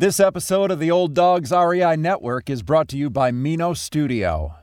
This episode of the Old Dogs REI Network is brought to you by Mino Studio.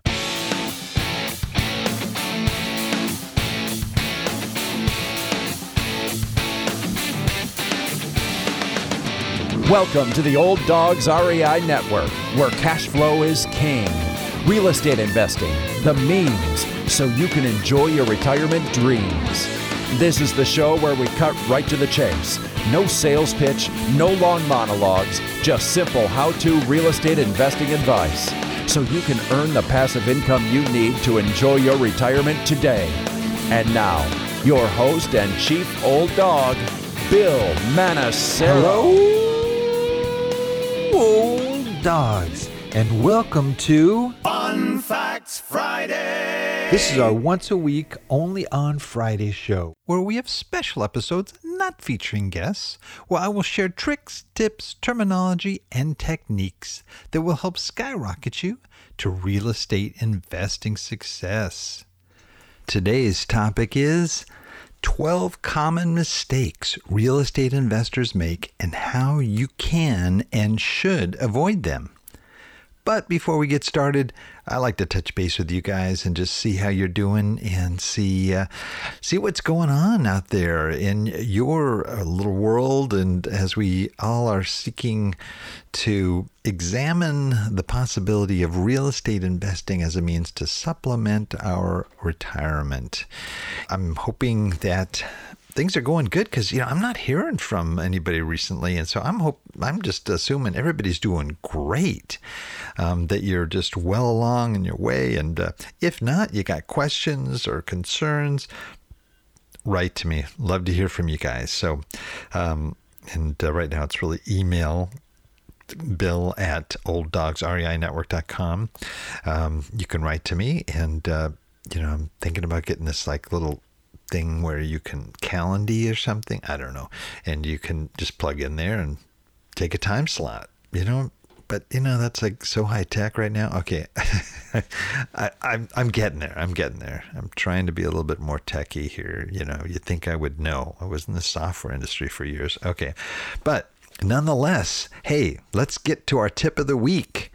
Welcome to the Old Dogs REI Network, where cash flow is king. Real estate investing, the means, so you can enjoy your retirement dreams. This is the show where we cut right to the chase. No sales pitch, no long monologues, just simple how-to real estate investing advice, so you can earn the passive income you need to enjoy your retirement today. And now, your host and chief old dog, Bill Manassero. Hello, old dogs, and welcome to Fun Facts Friday. This is our once-a-week, only on Friday show, where we have special episodes not featuring guests, where I will share tricks, tips, terminology, and techniques that will help skyrocket you to real estate investing success. Today's topic is 12 common mistakes real estate investors make and how you can and should avoid them. But before we get started, I like to touch base with you guys and just see how you're doing and see what's going on out there in your little world. And as we all are seeking to examine the possibility of real estate investing as a means to supplement our retirement, I'm hoping that things are going good because, I'm not hearing from anybody recently. And so I'm just assuming everybody's doing great, that you're just well along in your way. And if not, you got questions or concerns, write to me. Love to hear from you guys. So, right now it's really email bill@olddogsreinetwork.com. You can write to me and, I'm thinking about getting this little thing where you can Calendly or something, I don't know, and you can just plug in there and take a time slot, but that's so high tech right now. Okay. I'm getting there. I'm trying to be a little bit more techie here. You'd think I would know. I was in the software industry for years. Okay. But nonetheless, hey, let's get to our tip of the week.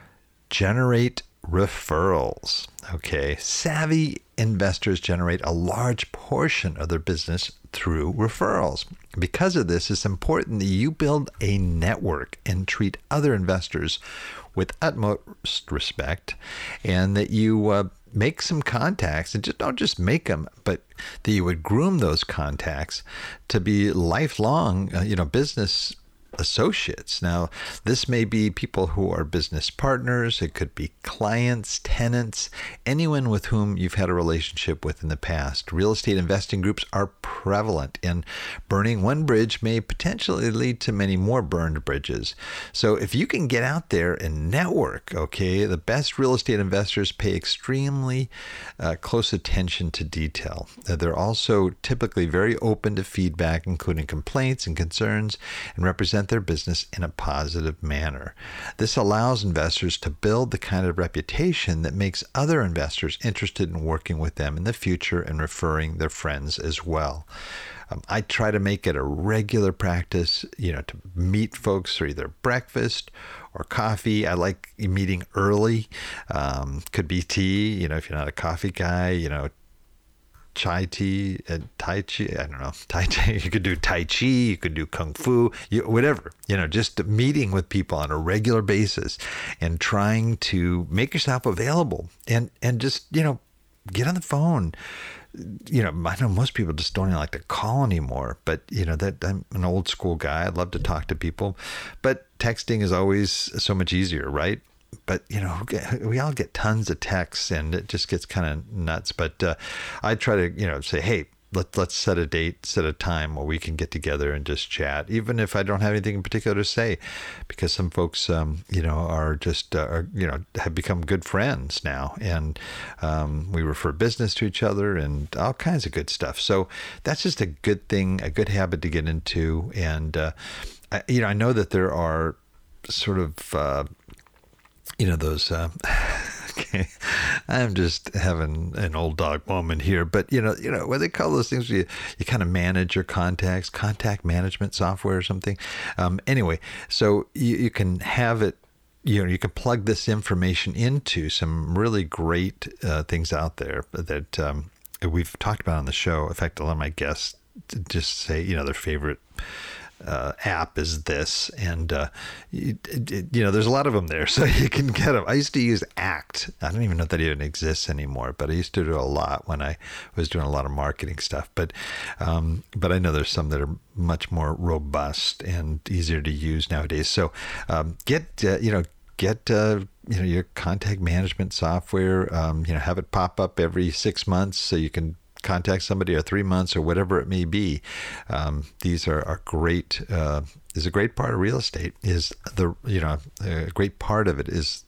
Generate referrals. Okay. Savvy investors generate a large portion of their business through referrals. Because of this, it's important that you build a network and treat other investors with utmost respect, and that you make some contacts, and don't just make them, but that you would groom those contacts to be lifelong, business associates. Now, this may be people who are business partners. It could be clients, tenants, anyone with whom you've had a relationship with in the past. Real estate investing groups are prevalent, and burning one bridge may potentially lead to many more burned bridges. So if you can get out there and network, okay, the best real estate investors pay extremely close attention to detail. They're also typically very open to feedback, including complaints and concerns, and represent their business in a positive manner. This allows investors to build the kind of reputation that makes other investors interested in working with them in the future and referring their friends as well. I try to make it a regular practice, to meet folks for either breakfast or coffee. I like meeting early. Could be tea, if you're not a coffee guy, chai tea, tai chi, I don't know, tai chi, you could do tai chi, you could do kung fu, whatever, just meeting with people on a regular basis and trying to make yourself available and just, get on the phone. I know most people just don't even like to call anymore, but that I'm an old school guy. I love to talk to people, but texting is always so much easier, right? But, we all get tons of texts and it just gets kind of nuts. But I try to, say, hey, let's set a date, set a time where we can get together and just chat, even if I don't have anything in particular to say, because some folks, are just, have become good friends now. And we refer business to each other and all kinds of good stuff. So that's just a good thing, a good habit to get into. And, I know that there are sort of, those Okay, I'm just having an old dog moment here, but you know what they call those things. You kind of manage your contacts, contact management software or something. Anyway, so you can have it. You can plug this information into some really great things out there that we've talked about on the show. In fact, a lot of my guests just say their favorite app is this, and there's a lot of them there, so you can get them. I used to use Act. I don't even know if that even exists anymore, but I used to do a lot when I was doing a lot of marketing stuff. But I know there's some that are much more robust and easier to use nowadays. So get your contact management software. Have it pop up every 6 months so you can contact somebody, or 3 months, or whatever it may be. These are great. Is a great part of real estate. A great part of it is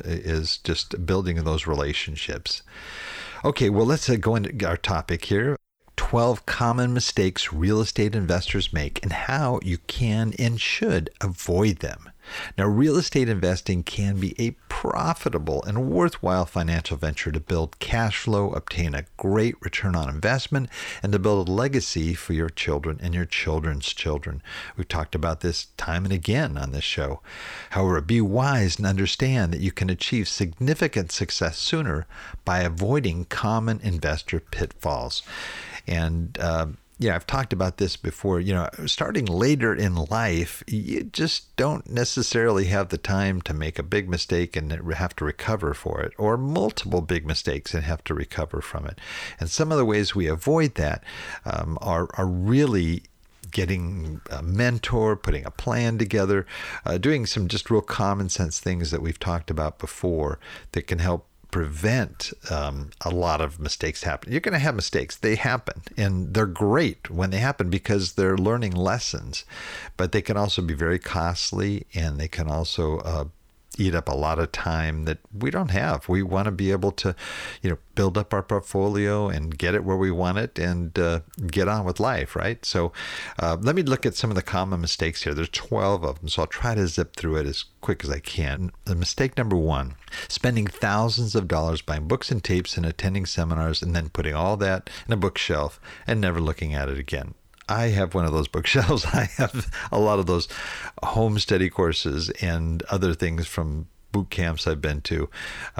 just building those relationships. Okay, well, let's go into our topic here. 12 common mistakes real estate investors make and how you can and should avoid them. Now, real estate investing can be a profitable and worthwhile financial venture to build cash flow, obtain a great return on investment, and to build a legacy for your children and your children's children. We've talked about this time and again on this show. However, be wise and understand that you can achieve significant success sooner by avoiding common investor pitfalls. And I've talked about this before. Starting later in life, you just don't necessarily have the time to make a big mistake and have to recover for it, or multiple big mistakes and have to recover from it. And some of the ways we avoid that are really getting a mentor, putting a plan together, doing some just real common sense things that we've talked about before that can help prevent a lot of mistakes happening. You're going to have mistakes. They happen, and they're great when they happen because they're learning lessons, but they can also be very costly, and they can also eat up a lot of time that we don't have. We want to be able to, build up our portfolio and get it where we want it and get on with life, right? So let me look at some of the common mistakes here. There's 12 of them, so I'll try to zip through it as quick as I can. The mistake number 1, spending thousands of dollars buying books and tapes and attending seminars and then putting all that in a bookshelf and never looking at it again. I have one of those bookshelves. I have a lot of those home study courses and other things from boot camps I've been to.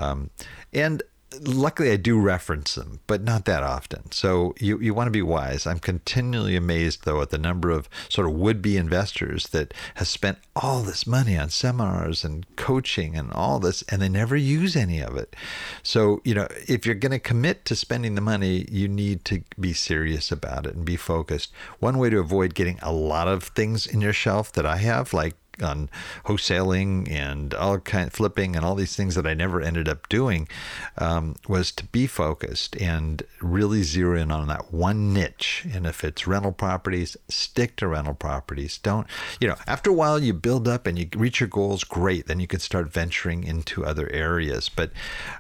And luckily I do reference them, but not that often. So you want to be wise. I'm continually amazed, though, at the number of sort of would-be investors that have spent all this money on seminars and coaching and all this, and they never use any of it. So, if you're going to commit to spending the money, you need to be serious about it and be focused. One way to avoid getting a lot of things in your shelf that I have, like on wholesaling and all kind of flipping and all these things that I never ended up doing, was to be focused and really zero in on that one niche. And if it's rental properties, stick to rental properties. Don't, after a while you build up and you reach your goals, great. Then you can start venturing into other areas. But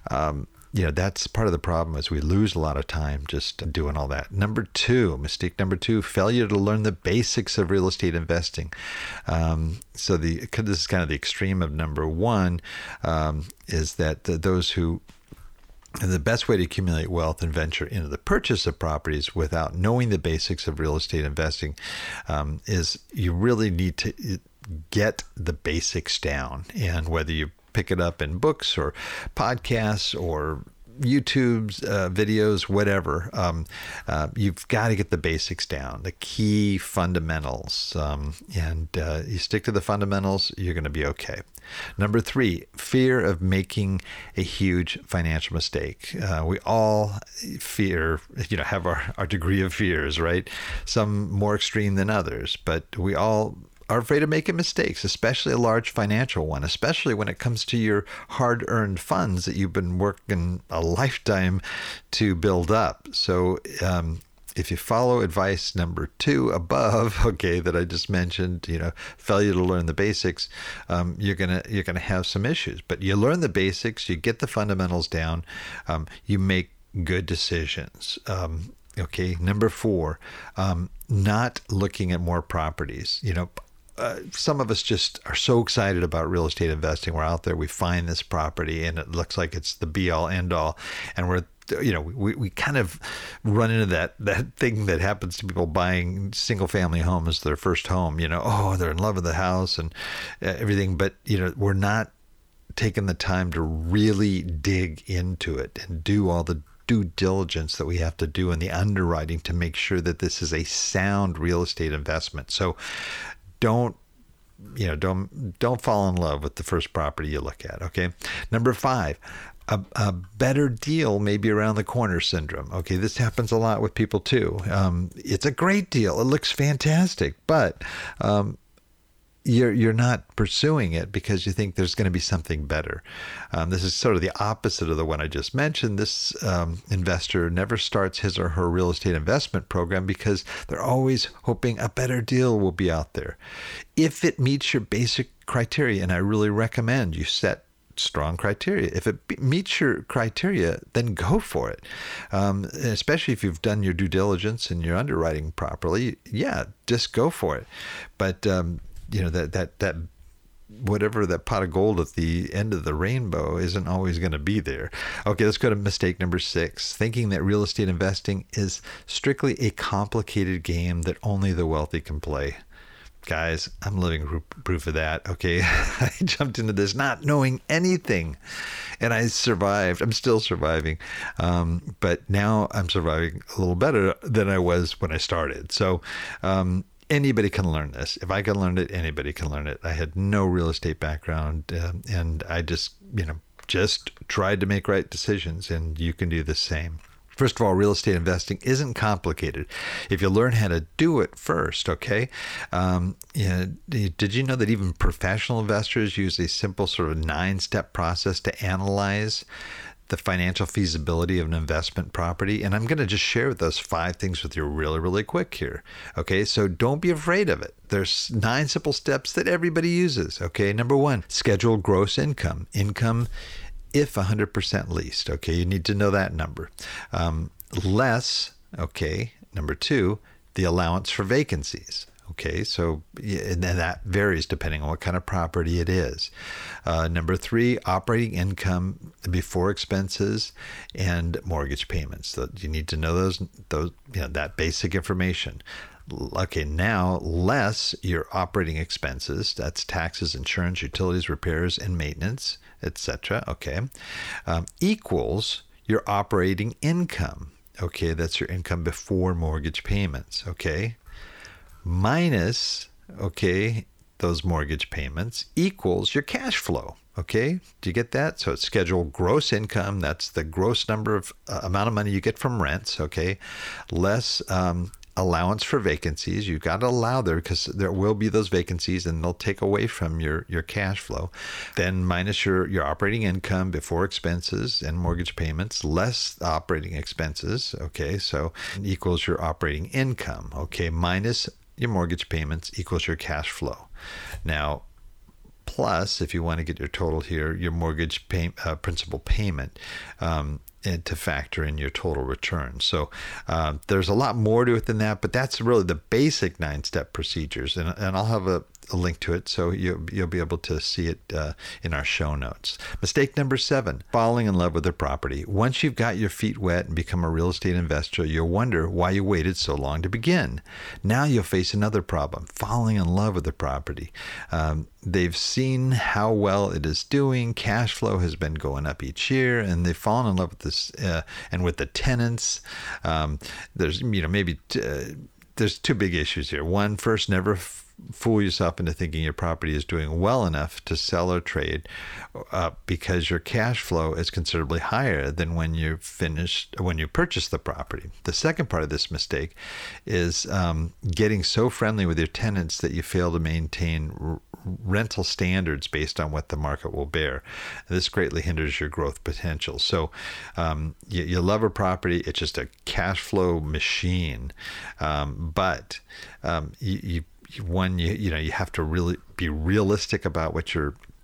that's part of the problem, is we lose a lot of time just doing all that. Mistake number 2, failure to learn the basics of real estate investing. So this is kind of the extreme of number 1, is that the best way to accumulate wealth and venture into the purchase of properties without knowing the basics of real estate investing is you really need to get the basics down. And whether you pick it up in books or podcasts or YouTube's videos, whatever, you've got to get the basics down, the key fundamentals, and you stick to the fundamentals, you're going to be okay. Number 3, fear of making a huge financial mistake. We all have our degree of fears, right? Some more extreme than others, but we all are afraid of making mistakes, especially a large financial one, especially when it comes to your hard-earned funds that you've been working a lifetime to build up. So if you follow advice number 2 above, that I just mentioned, failure to learn the basics, you're gonna have some issues. But you learn the basics, you get the fundamentals down, you make good decisions. Number 4, not looking at more properties. some of us just are so excited about real estate investing. We're out there, we find this property, and it looks like it's the be all end all, and we kind of run into that thing that happens to people buying single family homes, their first home. They're in love with the house and everything, but we're not taking the time to really dig into it and do all the due diligence that we have to do in the underwriting to make sure that this is a sound real estate investment. So don't fall in love with the first property you look at. Okay. Number 5, a better deal may be around the corner syndrome. Okay. This happens a lot with people too. It's a great deal. It looks fantastic, but, you're not pursuing it because you think there's going to be something better. This is sort of the opposite of the one I just mentioned. This investor never starts his or her real estate investment program because they're always hoping a better deal will be out there. If it meets your basic criteria, and I really recommend you set strong criteria. If it meets your criteria, then go for it. Especially if you've done your due diligence and your underwriting properly, just go for it. But that whatever that pot of gold at the end of the rainbow isn't always going to be there. Okay, let's go to mistake number 6, thinking that real estate investing is strictly a complicated game that only the wealthy can play. Guys, I'm living proof of that. Okay, I jumped into this not knowing anything, and I survived. I'm still surviving, but now I'm surviving a little better than I was when I started. So anybody can learn this. If I can learn it, anybody can learn it. I had no real estate background, and I just tried to make right decisions, and you can do the same. First of all, real estate investing isn't complicated if you learn how to do it first, okay? Did you know that even professional investors use a simple sort of 9-step process to analyze the financial feasibility of an investment property? And I'm going to just share those 5 things with you really, really quick here. Okay, so don't be afraid of it. There's 9 simple steps that everybody uses. Okay, number 1, schedule gross income. Income if 100% leased. Okay, you need to know that number. Less, okay, number 2, the allowance for vacancies. Okay, so and that varies depending on what kind of property it is. Number 3, operating income before expenses and mortgage payments. So you need to know those that basic information. Okay, now less your operating expenses. That's taxes, insurance, utilities, repairs, and maintenance, etc. Okay, equals your operating income. Okay, that's your income before mortgage payments. Okay. Minus, okay, those mortgage payments equals your cash flow. Okay, do you get that? So it's scheduled gross income. That's the gross number of amount of money you get from rents. Okay, less allowance for vacancies. You got to allow there because there will be those vacancies and they'll take away from your cash flow. Then minus your operating income before expenses and mortgage payments, less operating expenses. Okay, so equals your operating income. Okay, minus your mortgage payments equals your cash flow. Now, plus, if you want to get your total here, your mortgage principal payment, and to factor in your total return. So there's a lot more to it than that, but that's really the basic 9-step procedures. And I'll have a link to it so you'll be able to see it in our show notes. Mistake number 7, falling in love with the property. Once you've got your feet wet and become a real estate investor, you'll wonder why you waited so long to begin. Now you'll face another problem, falling in love with the property. They've seen how well it is doing. Cash flow has been going up each year, and they've fallen in love with this and with the tenants. There's there's 2 big issues here. One, first, never fool yourself into thinking your property is doing well enough to sell or trade because your cash flow is considerably higher than when you purchase the property. The second part of this mistake is getting so friendly with your tenants that you fail to maintain rental standards based on what the market will bear. This greatly hinders your growth potential. So you love a property, it's just a cash flow machine, but you have to really be realistic about what your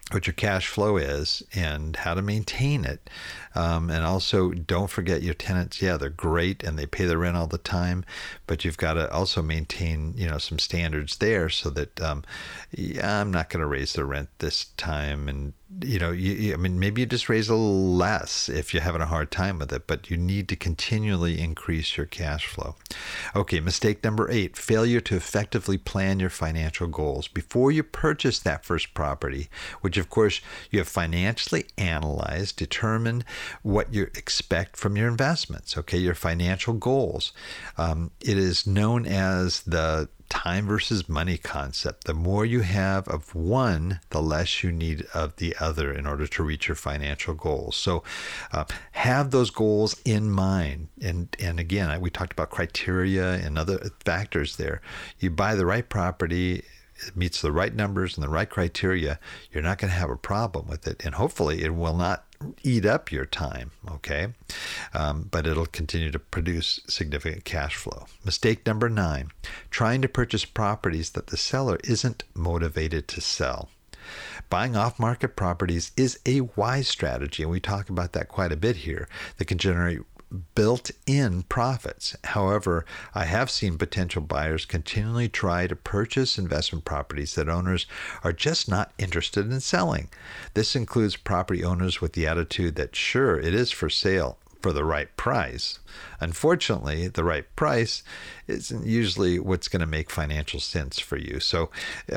what your cash flow is and how to maintain it. And also don't forget your tenants. Yeah, they're great and they pay the rent all the time, but you've got to also maintain, some standards there so that, I'm not going to raise the rent this time. And, maybe you just raise a little less if you're having a hard time with it, but you need to continually increase your cash flow. Okay, mistake number 8, failure to effectively plan your financial goals. Before you purchase that first property, which of course you have financially analyzed, determined what you expect from your investments, okay, your financial goals. It is known as the time versus money concept. The more you have of one, the less you need of the other in order to reach your financial goals. So have those goals in mind. And again, we talked about criteria and other factors there. You buy the right property, it meets the right numbers and the right criteria, you're not going to have a problem with it. And hopefully it will not eat up your time, okay? But it'll continue to produce significant cash flow. Mistake number 9, trying to purchase properties that the seller isn't motivated to sell. Buying off-market properties is a wise strategy, and we talk about that quite a bit here, that can generate built-in profits. However, I have seen potential buyers continually try to purchase investment properties that owners are just not interested in selling. This includes property owners with the attitude that sure, it is for sale for the right price. Unfortunately, the right price isn't usually what's going to make financial sense for you. So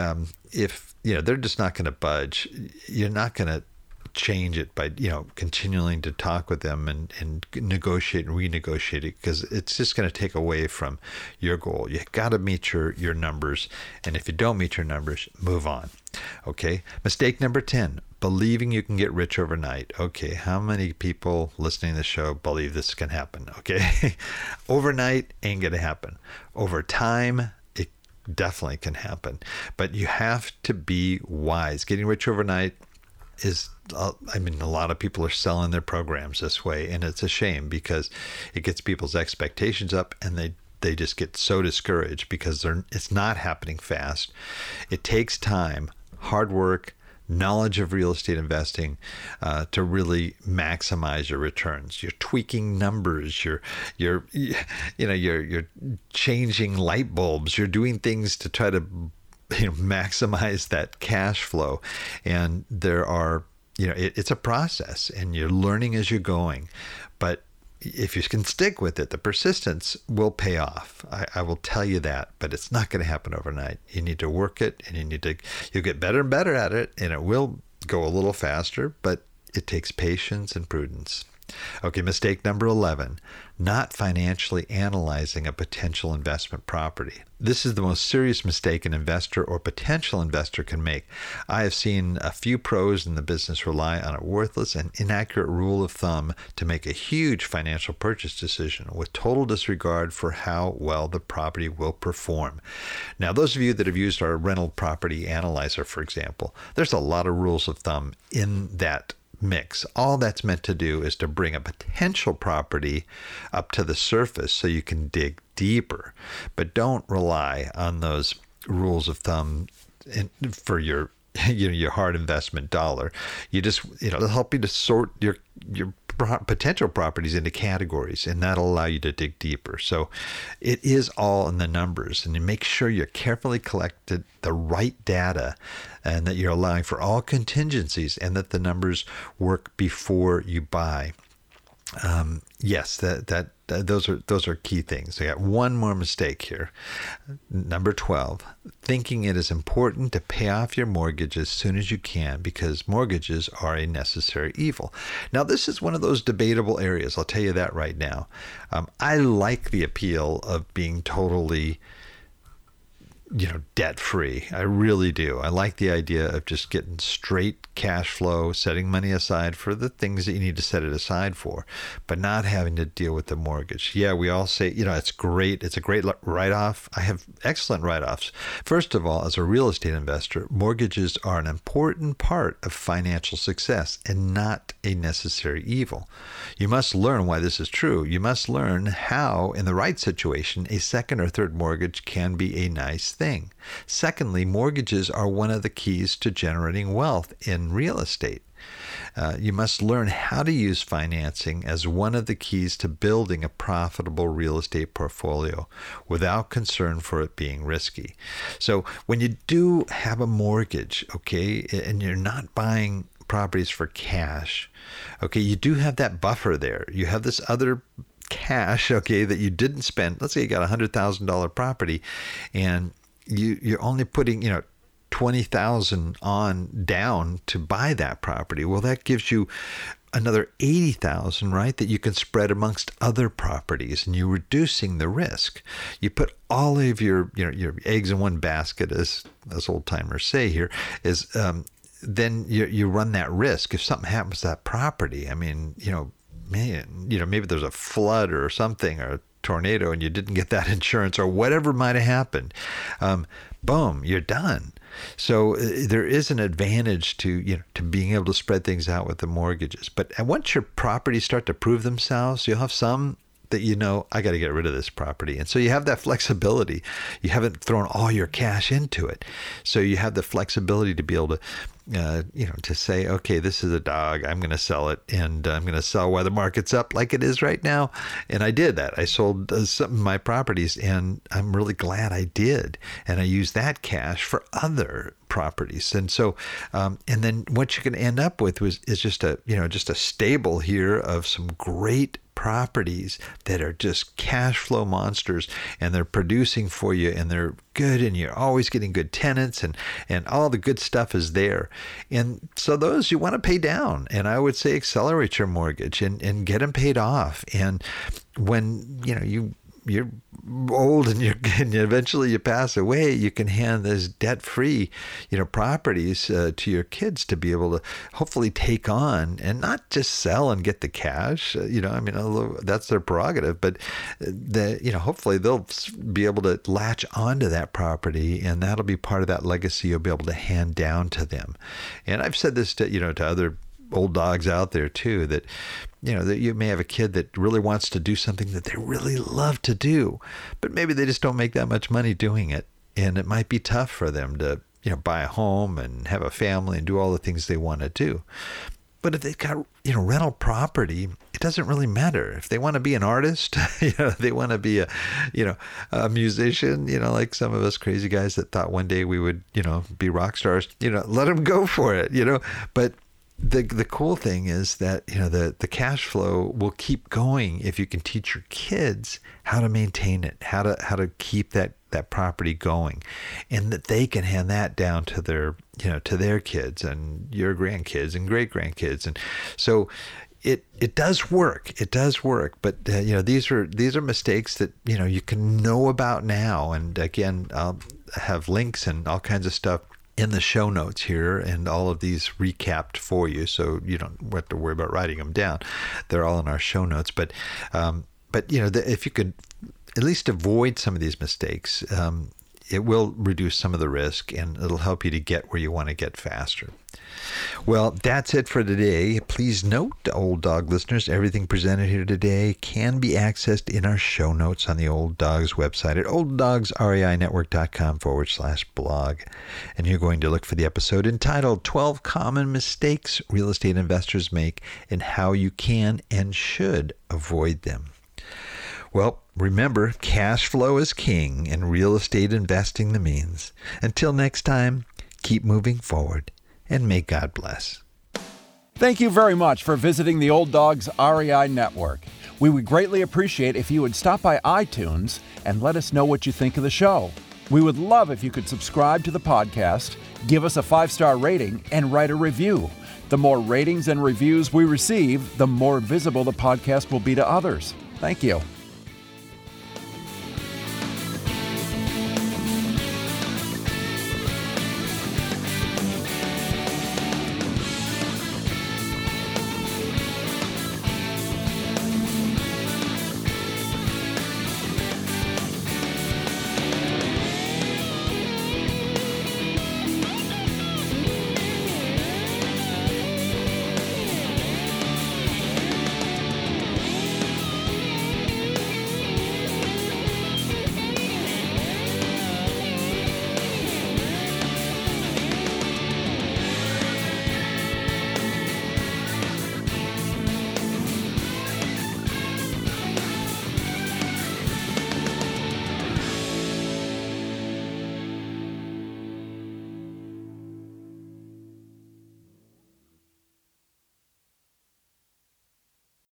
if they're just not going to budge, you're not going to change it by continuing to talk with them and negotiate and renegotiate it, because it's just going to take away from your goal. You got to meet your numbers, and if you don't meet your numbers, move on. Okay, mistake number 10, believing you can get rich overnight. Okay, how many people listening to the show believe this can happen? Okay, overnight ain't gonna happen. Over time, it definitely can happen, but you have to be wise. Getting rich overnight is, a lot of people are selling their programs this way, and it's a shame because it gets people's expectations up, and they just get so discouraged because it's not happening fast. It takes time, hard work, knowledge of real estate investing to really maximize your returns. You're tweaking numbers. You're changing light bulbs. You're doing things to try to maximize that cash flow. And there are, it's a process, and you're learning as you're going. But if you can stick with it, the persistence will pay off. I will tell you that, but it's not going to happen overnight. You need to work it, and you'll get better and better at it, and it will go a little faster, but it takes patience and prudence. Okay, mistake number 11, not financially analyzing a potential investment property. This is the most serious mistake an investor or potential investor can make. I have seen a few pros in the business rely on a worthless and inaccurate rule of thumb to make a huge financial purchase decision with total disregard for how well the property will perform. Now, those of you that have used our rental property analyzer, for example, there's a lot of rules of thumb in that mix. All that's meant to do is to bring a potential property up to the surface so you can dig deeper. But don't rely on those rules of thumb for your hard investment dollar. You just, it'll help you to sort your potential properties into categories, and that'll allow you to dig deeper. So it is all in the numbers, and you make sure you're carefully collected the right data, and that you're allowing for all contingencies, and that the numbers work before you buy. Yes, those are key things. I got one more mistake here. Number 12, thinking it is important to pay off your mortgage as soon as you can because mortgages are a necessary evil. Now, this is one of those debatable areas. I'll tell you that right now. I like the appeal of being totally debt-free. I really do. I like the idea of just getting straight cash flow, setting money aside for the things that you need to set it aside for, but not having to deal with the mortgage. Yeah, we all say, it's great. It's a great write-off. I have excellent write-offs. First of all, as a real estate investor, mortgages are an important part of financial success and not a necessary evil. You must learn why this is true. You must learn how, in the right situation, a second or third mortgage can be a nice thing. thing. Secondly, mortgages are one of the keys to generating wealth in real estate. You must learn how to use financing as one of the keys to building a profitable real estate portfolio without concern for it being risky. So when you do have a mortgage, okay, and you're not buying properties for cash, okay, you do have that buffer there. You have this other cash, okay, that you didn't spend. Let's say you got a $100,000 property and you're only putting, $20,000 on down to buy that property. Well, that gives you another $80,000, right, that you can spread amongst other properties, and you're reducing the risk. You put all of your eggs in one basket, as old timers say here, is then you run that risk if something happens to that property. I mean, maybe there's a flood or something or a tornado and you didn't get that insurance or whatever might have happened. Boom, you're done. So there is an advantage to being able to spread things out with the mortgages. But once your properties start to prove themselves, you'll have some that I got to get rid of this property. And so you have that flexibility. You haven't thrown all your cash into it. So you have the flexibility to be able to to say, okay, this is a dog. I'm going to sell it, and I'm going to sell while the market's up like it is right now. And I did that. I sold some of my properties, and I'm really glad I did. And I used that cash for other properties. And so, and then what you can end up with is just a stable here of some great properties that are just cash flow monsters, and they're producing for you, and they're good, and you're always getting good tenants, and all the good stuff is there. And so those you want to pay down, and I would say accelerate your mortgage and get them paid off. And when you're old and eventually you pass away, you can hand this debt-free, properties to your kids to be able to hopefully take on and not just sell and get the cash. Although that's their prerogative, but hopefully they'll be able to latch onto that property, and that'll be part of that legacy you'll be able to hand down to them. And I've said this to other old dogs out there too, that that you may have a kid that really wants to do something that they really love to do, but maybe they just don't make that much money doing it, and it might be tough for them to buy a home and have a family and do all the things they want to do. But if they've got rental property, it doesn't really matter. If they want to be an artist, they want to be a musician, like some of us crazy guys that thought one day we would be rock stars, let them go for it, But the cool thing is that the cash flow will keep going if you can teach your kids how to maintain it, how to keep that property going, and that they can hand that down to their kids and your grandkids and great grandkids. And so it does work. It does work. But these are mistakes that you can know about now. And again, I'll have links and all kinds of stuff in the show notes here, and all of these recapped for you, so you don't have to worry about writing them down. They're all in our show notes. But if you could at least avoid some of these mistakes, it will reduce some of the risk, and it'll help you to get where you want to get faster. Well, that's it for today. Please note, Old Dog listeners, everything presented here today can be accessed in our show notes on the Old Dogs website at olddogsreinetwork.com/blog. And you're going to look for the episode entitled 12 Common Mistakes Real Estate Investors Make and How You Can and Should Avoid Them. Well, remember, cash flow is king and real estate investing the means. Until next time, keep moving forward, and may God bless. Thank you very much for visiting the Old Dogs REI Network. We would greatly appreciate if you would stop by iTunes and let us know what you think of the show. We would love if you could subscribe to the podcast, give us a 5-star rating, and write a review. The more ratings and reviews we receive, the more visible the podcast will be to others. Thank you.